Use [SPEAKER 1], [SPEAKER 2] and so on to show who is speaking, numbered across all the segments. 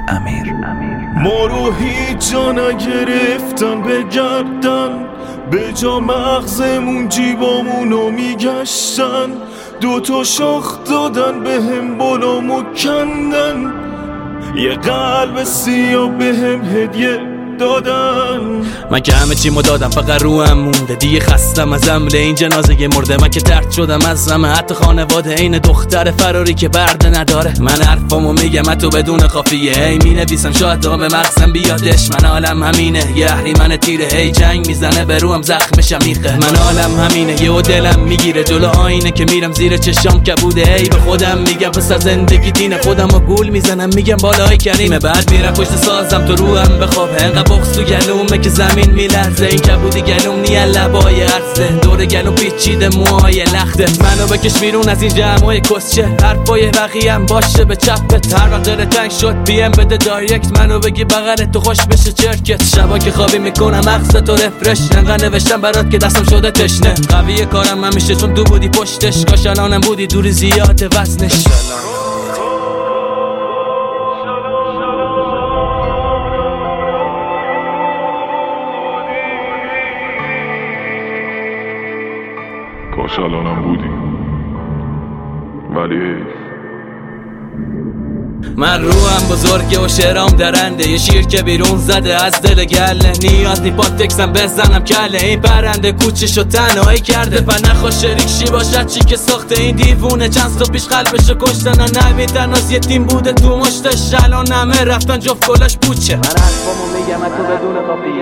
[SPEAKER 1] ما رو هیچ جا نگرفتن به گردن، به جا مغزمون جیبامونو میگشتن، 2 شاخ دادن به هم بالامو کندن، یه قلب سیاه به هم هدیه دادن.
[SPEAKER 2] من که همه چیمو دادم فقط روحم مونده، دیگه خستم از حمله این جنازه مرده. من که درد شدم از همه، حتی خانواده این دختر فراری که برده نداره. من حرفامو میگم حتی بدون قافیه، هی مینویسم شاید تا به مغزم بیادش. من عالم همینه، یه اهریمن تیره، هی جنگ میزنه به روحم زخمشم میخه. من عالم همینه، یهو دلم میگیره جلو آینه که میرم زیر چشام کبوده. هی به خودم میگم پسر زندگی دینه، خودمو گول میزنم میگم بالای کریمه. بعد میرم پشت سازم تو روحم بخواب، بغض تو گلومه که زمین میلرزه. این کبودی گلوم نیه لبای عرضه، دور گلوم پیچیده موهای لخته. منو بکش بیرون از این جمعای کسچه، حرفای بقیه‌ام باشه به چپت. هر وقت دل تنگ شد پیم بده دایرکت، منو بگی بغلت تو خوش بشه چرکت. شبا که خوابی میکنم مغزتو رفرش، انقدر نوشتم برات که دستم شده تشنه. قویه کارم همیشه چون تو بودی پشتش، کاش الانم بودی دوری زیاده وزنش.
[SPEAKER 3] کاش الانم بودی ولی حیف.
[SPEAKER 2] من روحم بزرگه و شعرام درنده، یه شیر که بیرون زده از دل گله. نیاز نی پاتکسم بزنم کله، این پرنده کوچشو تنهایی کرده. پر نخوا شریک شی باشد چی که ساخته این دیوونه. چند تا پیش قلبشو کشتن، نویدن از یه تیم بوده تو مشتش. الان همه رفتن جفت کلاش پوچه. من حرفامو میگم تو بدون قافیه،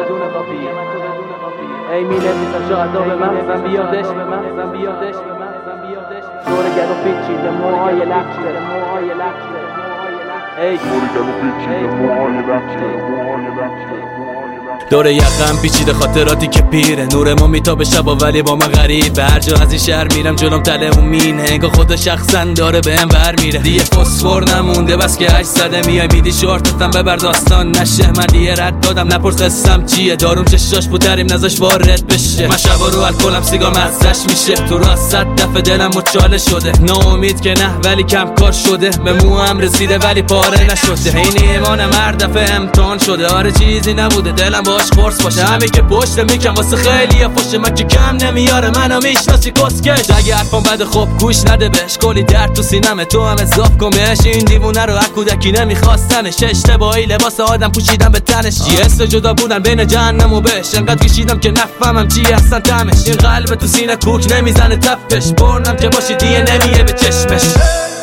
[SPEAKER 2] ای می‌نویسم شاید تا به مغزم بیادش. دور گلو پیچیده موهای لخته، ای دور یقم پیچیده خاطراتی که پیره. نور ما میتابه شبا ولی با من غریبه. هر جا از این شهر میرم جلوم تله اون مینه، انگار خدا شخصا داره بهم ور میره. دیگه فسفر نمونده بس که 8 زده میای میدی شورتتم ببر داستان نشه. من دیگه رد دادم نپرس قصم چیه، داروم چشاش بودریم نزاش وارد بشه. من شبا رو الکلم سیگار مزش میشه، تو راست 100 دفعه دلم مچاله شده. ناامید که نه ولی کم کار شده، به موام رسیده ولی پاره نشده. این ایمانم هر دفعه امتحان شده، آره چیزی نبوده دلم باش قرص باشه. همین که پشت میکم واسه خیلی فشه، من که کم نمیاره منو میشناسی کسکش. اگه حرفم بده خب گوش نده بهش، کلی درد تو سینمه تو هم اضاف کن بهش. این دیوونه رو از کودکی نمیخواستنش، اشتباهی لباس آدم پوشیدم به تنش. یه حس جدا بودن بین جهنم و بهش، انقدر کشیدم که نفهمم چی اصلا تمش. این قلب تو سینه کوک نمیزنه تپش، برنم که باشی دیگه نمیه به چشمش.